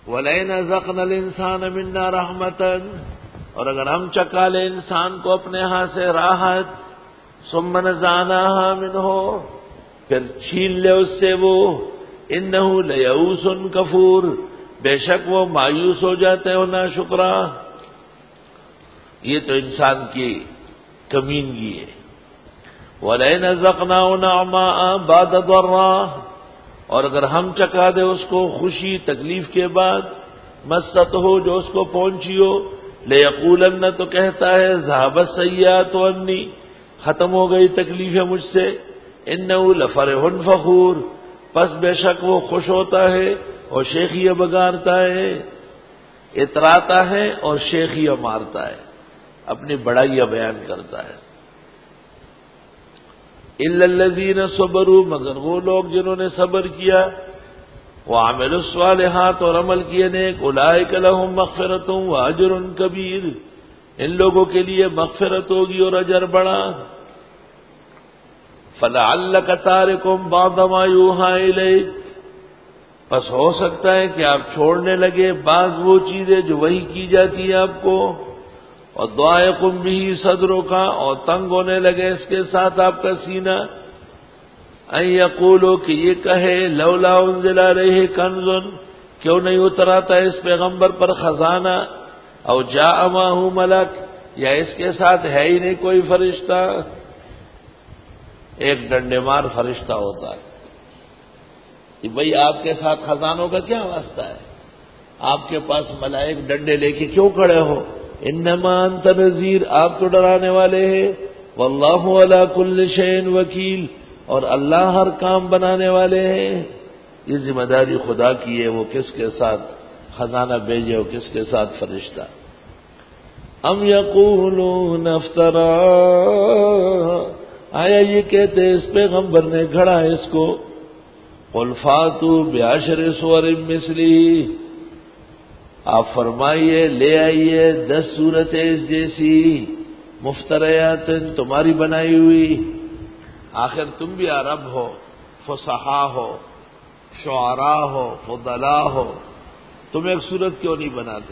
وَلَئِنْ أَذَقْنَا الْإِنسَانَ مِنَّا رَحْمَةً، اور اگر ہم چکھا لیں انسان کو اپنے ہاں سے راحت، ثُمَّ نَزَعْنَاهَا مِنْهُ، پھر چھین لے اس سے وہ، إِنَّهُ لَيَئُوسٌ کفور، بے شک وہ مایوس ہو جاتے ہیں ناشکرا۔ یہ تو انسان کی کمینگی ہے۔ وَلَئِنْ أَذَقْنَاهُ نَعْمَاءَ بَعْدَ ضَرَّاءٍ، اور اگر ہم چکھا دے اس کو خوشی تکلیف کے بعد، مست ہو جو اس کو پہنچی ہو، لَيَقُولَنَّ، تو کہتا ہے ذَهَبَ السَّيِّئَاتُ عَنِّي، ختم ہو گئی تکلیفیں مجھ سے، إِنَّهُ لَفَرِحٌ فَخُورٌ، پس بے شک وہ خوش ہوتا ہے اور شیخیاں بگارتا ہے، اتراتا ہے اور شیخیاں مارتا ہے، اپنی بڑائیاں بیان کرتا ہے۔ إِلَّا الَّذِينَ صَبَرُوا، مگر وہ لوگ جنہوں نے صبر کیا، وَعَمِلُوا الصَّالِحَاتِ، اور عمل کیے نیک، أُولَئِكَ لَهُم مَغْفِرَةٌ وَأَجْرٌ كَبِيرٌ، ان لوگوں کے لیے مغفرت ہوگی اور اجر بڑا۔ فَلَعَلَّكَ تَارِكٌ بَعْضَ مَا يُوحَىٰ إِلَيْكَ، بس ہو سکتا ہے کہ آپ چھوڑنے لگے بعض وہ چیزیں جو وحی کی جاتی ہیں آپ کو، اور ضائق بہ صدرک، اور تنگ ہونے لگے اس کے ساتھ آپ کا سینہ، ان یقولوا، کہ یہ کہے، لولا انزل علیہ کنز، کیوں نہیں اتراتا اس پیغمبر پر خزانہ، او جاء معہ ملک، یا اس کے ساتھ ہے ہی نہیں کوئی فرشتہ۔ ایک ڈنڈے مار فرشتہ ہوتا ہے کہ بھئی آپ کے ساتھ خزانوں کا کیا واسطہ ہے، آپ کے پاس ملائک ڈنڈے لے کے کیوں کھڑے ہو؟ انما انت نذیر، آپ تو ڈرانے والے ہیں، واللہ علی کل شیء وکیل، اور اللہ ہر کام بنانے والے ہیں۔ یہ ذمہ داری خدا کی ہے، وہ کس کے ساتھ خزانہ بھیجے اور کس کے ساتھ فرشتہ۔ ام یقولون افترا، آیا یہ کہتے اس پیغمبر نے گھڑا اس کو، قل فاتوا بعشر سور مثلی، آپ فرمائیے لے آئیے 10 صورتیں اس جیسی، مفتریات، تمہاری بنائی ہوئی، آخر تم بھی عرب ہو، فصحا ہو، شعراء ہو، فضلاء ہو، تم ایک صورت کیوں نہیں بناتے؟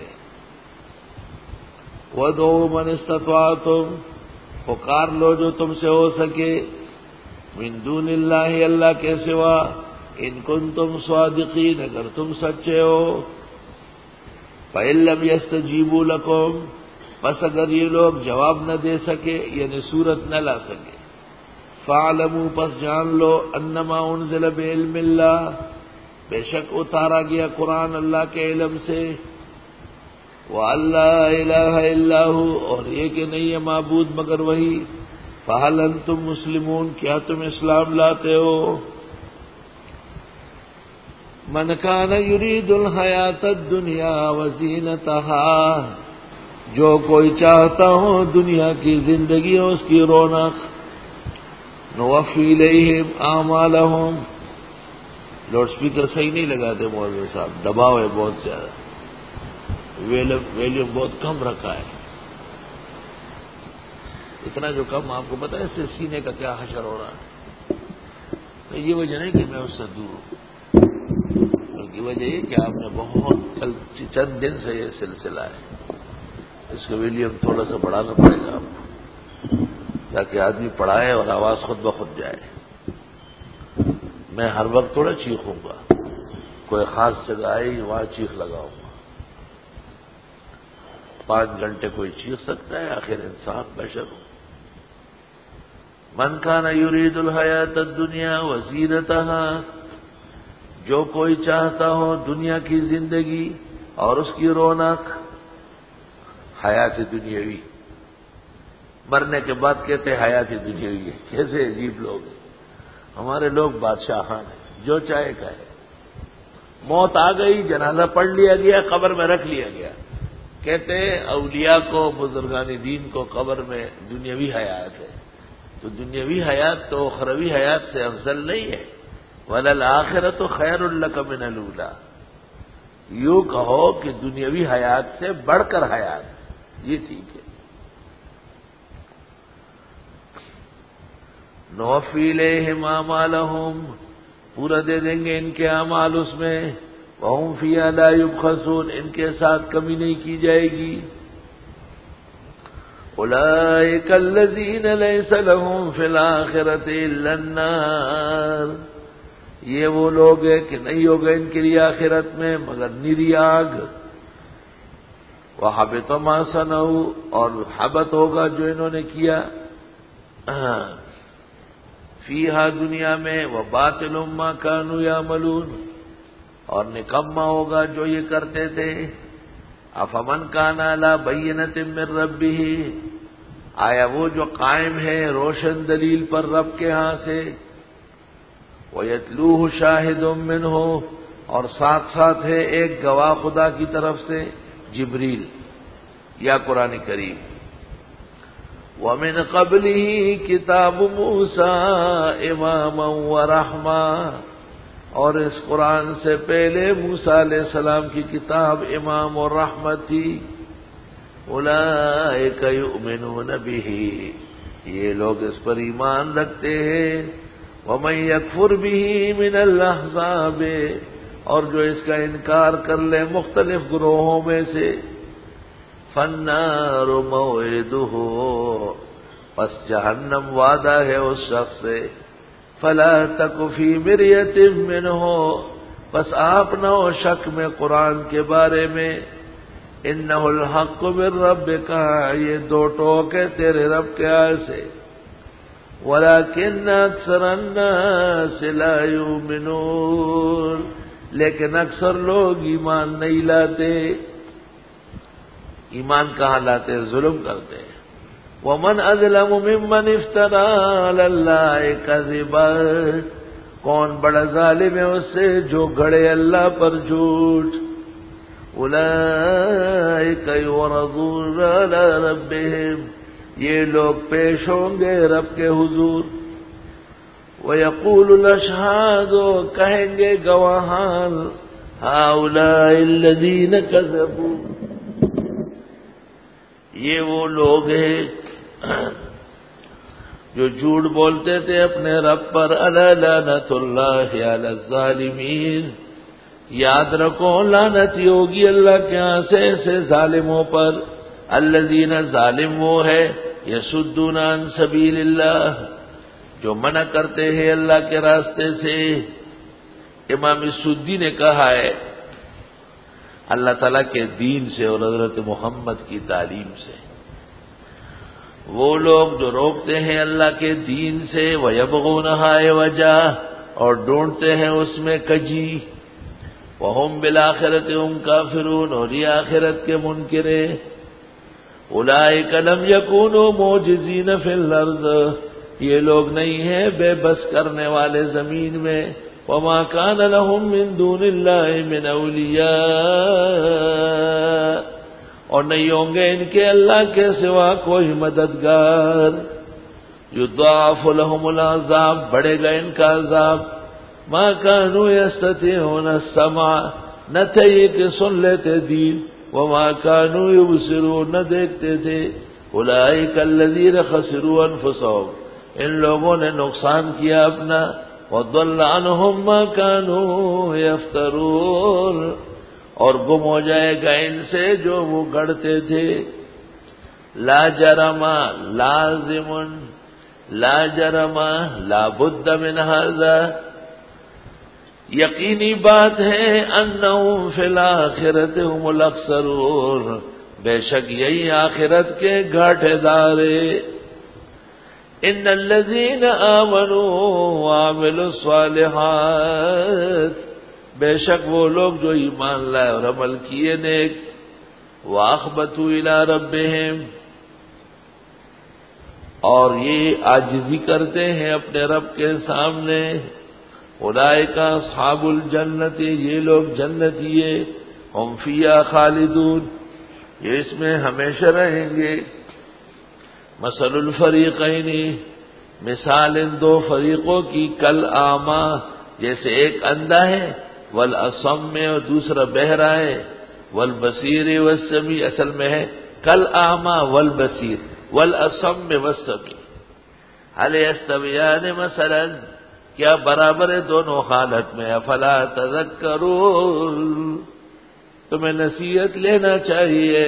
وَادْعُوا مَنِ اسْتَطَعْتُمْ، پکار لو جو تم سے ہو سکے، من دون اللہ، اللہ کے سوا، ان کنتم صادقین، اگر تم سچے ہو، فَإِن لَّمْ يَسْتَجِيبُوا لَكُمْ، پس اگر یہ لوگ جواب نہ دے سکے، یعنی صورت نہ لا سکے، فَاعْلَمُوا، پس جان لو، انما انزل بعلم اللہ، بے شک اتارا گیا قرآن اللہ کے علم سے، وَأَن لَّا إِلَٰهَ إِلَّا هُوَ، اور یہ کہ نہیں ہے معبود مگر وہی، فَهَلْ أَنتُم مُّسْلِمُونَ، کیا تم اسلام لاتے ہو؟ من کان یرید الحیات الدنیا وزینتها، جو کوئی چاہتا ہو دنیا کی زندگی اور اس کی رونق، نوفی الیہم اعمالہم، لاؤڈ سپیکر صحیح نہیں لگاتے مولوی صاحب، دباؤ ہے بہت زیادہ، ویلیوم بہت کم رکھا ہے، اتنا جو کم آپ کو پتا ہے اس سے سینے کا کیا حشر ہو رہا ہے۔ یہ وجہ نہیں کہ میں اس سے دور ہوں، بلکہ وجہ یہ کہ آپ نے بہت چند دن سے یہ سلسلہ ہے، اس کا ویلیوم تھوڑا سا بڑھانا پڑے گا آپ کو، تاکہ آدمی پڑھائے اور آواز خود بخود جائے۔ میں ہر وقت تھوڑا چیخوں گا، کوئی خاص جگہ آئی وہاں چیخ لگاؤں گا، 5 گھنٹے کوئی چیخ سکتا ہے، آخر انسان بشر ہوں۔ من کان یرید الحیات الدنیا وزینتها، جو کوئی چاہتا ہو دنیا کی زندگی اور اس کی رونق، حیات دنیاوی، مرنے کے بعد کہتے ہیں حیات دنیاوی ہے، کیسے عجیب لوگ ہیں ہمارے لوگ، بادشاہان ہیں، جو چاہے کہے، موت آ گئی، جنازہ پڑھ لیا گیا، قبر میں رکھ لیا گیا، کہتے ہیں اولیاء کو، بزرگان دین کو قبر میں دنیاوی حیات ہے، تو دنیاوی حیات تو اخروی حیات سے افضل نہیں ہے، وَلَلْآخِرَةُ خَيْرٌ لَكَ مِنَ الْأُولَىٰ، یوں کہو کہ دنیاوی حیات سے بڑھ کر حیات، یہ ٹھیک ہے۔ نوفی الیہم اعمالہم، پورا دے دیں گے ان کے اعمال اس میں، وَهُمْ فِيهَا لَا يُبْخَسُونَ، ان کے ساتھ کمی نہیں کی جائے گی۔ أُولَئِكَ الَّذِينَ لَيْسَ لَهُمْ فِي الْآخِرَةِ إِلَّا النَّارُ، یہ وہ لوگ ہیں کہ نہیں ہوگا ان کے لیے آخرت میں مگر نری آگ۔ وَحَبِطَ مَا صَنَعُوا، اور حبط ہوگا جو انہوں نے کیا فیہا دنیا میں، وَبَاطِلٌ مَا كَانُوا يَعْمَلُونَ، اور نکما ہوگا جو یہ کرتے تھے۔ افمن کان علی بینۃ من ربہ، آیا وہ جو قائم ہے روشن دلیل پر رب کے ہاں سے، وَيَتْلُوهُ شَاهِدٌ مِّنْهُ، اور ساتھ ساتھ ہے ایک گواہ خدا کی طرف سے، جبریل یا قرآن کریم۔ وَمِن قَبْلِهِ كِتَابُ مُوسَىٰ إِمَامًا وَرَحْمَةً، اور اس قرآن سے پہلے موسیٰ علیہ السلام کی کتاب امام اور رحمت تھی۔ اولئک یؤمنون بہ، یہ لوگ اس پر ایمان رکھتے ہیں۔ ومن یکفر بہ من الاحزاب، اور جو اس کا انکار کر لے مختلف گروہوں میں سے، فالنار موعدہ، پس جہنم وعدہ ہے اس شخص سے۔ فلا تک فی مریۃ منہ، بس آپ نہ ہو شک میں قرآن کے بارے میں۔ انہ الحق من ربک، یہ دو ٹوک ہے تیرے رب کے آئے سے۔ ولکن اکثر الناس لا یؤمنون، لیکن اکثر لوگ ایمان نہیں لاتے۔ ایمان کہاں لاتے؟ ظلم کرتے ہیں۔ وَمَنْ أَظْلَمُ مِمَّنِ افْتَرَىٰ عَلَى اللَّهِ كَذِبًا، کون بڑا ظالم ہے اس سے جو گھڑے اللہ پر جھوٹ۔ أُولَٰئِكَ يُعْرَضُونَ عَلَىٰ رَبِّهِمْ، یہ لوگ پیش ہوں گے رب کے حضور۔ وَيَقُولُ الْأَشْهَادُ، کہیں گے گواہان، هَٰؤُلَاءِ الَّذِينَ كَذَبُوا، یہ وہ لوگ ہیں جو جھوٹ بولتے تھے اپنے رب پر۔ الا لعنت اللہ علی الظالمین، یاد رکھو لعنت ہوگی اللہ کے ہاں سے ایسے ظالموں پر۔ الذین، ظالم وہ ہے، یصدون عن سبیل اللہ، جو منع کرتے ہیں اللہ کے راستے سے۔ امام سدی نے کہا ہے اللہ تعالیٰ کے دین سے اور حضرت محمد کی تعلیم سے، وہ لوگ جو روکتے ہیں اللہ کے دین سے، وَيَبْغُونَهَا عِوَجًا، اور ڈھونڈتے ہیں اس میں کجی، وَهُمْ بِالْآخِرَةِ هُمْ كَافِرُونَ، اور یہ آخرت کے منکر ہیں۔ أُولَئِكَ لَمْ يَكُونُوا مُعْجِزِينَ فِي الْأَرْضِ، یہ لوگ نہیں ہیں بے بس کرنے والے زمین میں۔ وَمَا كَانَ لَهُم مِّن دُونِ اللَّهِ مِنْ أَوْلِيَاءَ، اور نہیں ہوں گے ان کے اللہ کے سوا کوئی مددگار۔ يُضَاعَفُ لَهُمُ الْعَذَابُ، بڑھے گا ان کا عذاب۔ مَا كَانُوا يَسْتَطِيعُونَ السَّمْعَ، نہ تھے یہ کہ سن لیتے دین۔ وَمَا كَانُوا يُبْصِرُونَ، نہ دیکھتے تھے۔ أُولَئِكَ الَّذِينَ خَسِرُوا أَنفُسَهُمْ، ان لوگوں نے نقصان کیا اپنا۔ وَضَلَّ عَنْهُمْ مَا كَانُوا يَفْتَرُونَ، اور گم ہو جائے گا ان سے جو وہ گڑھتے تھے۔ لا جرم، لازم، لا جرم، لا بد من هذا، یقینی بات ہے، انہم فی الآخرۃ هم الاخسرون، بے شک یہی آخرت کے گھاٹے دارے۔ ان الذین آمنوا وعملوا الصالحات، بے شک وہ لوگ جو ایمان لائے اور عمل کیے نیک، واخبتوا الی ربہم، اور یہ عاجزی کرتے ہیں اپنے رب کے سامنے۔ اولئک اصحاب الجنت، یہ لوگ جنتیے، ہم فیہا خالدون، یہ اس میں ہمیشہ رہیں گے۔ مثل الفریقین، مثال ان دو فریقوں کی، کل اعمیٰ، جیسے ایک اندھا ہے، والاصم، اور دوسرا بہرا ہے، والبصیر والسمیع، اصل میں ہے کل اعمیٰ والبصیر والاصم والسمیع۔ هل یستویان مثلا، کیا برابر ہے دونوں حالت میں؟ افلا تذکرون، تمہیں نصیحت لینا چاہیے۔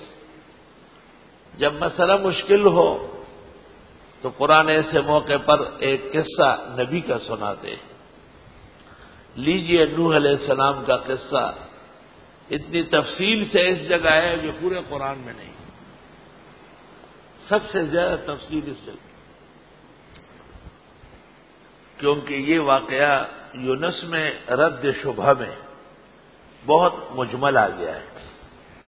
جب مسئلہ مشکل ہو تو قرآن ایسے موقع پر ایک قصہ نبی کا سناتے ہیں۔ لیجئے نوح علیہ السلام کا قصہ، اتنی تفصیل سے اس جگہ ہے جو پورے قرآن میں نہیں، سب سے زیادہ تفصیل اس جگہ، کیونکہ یہ واقعہ یونس میں رد شبہ میں بہت مجمل آ گیا ہے۔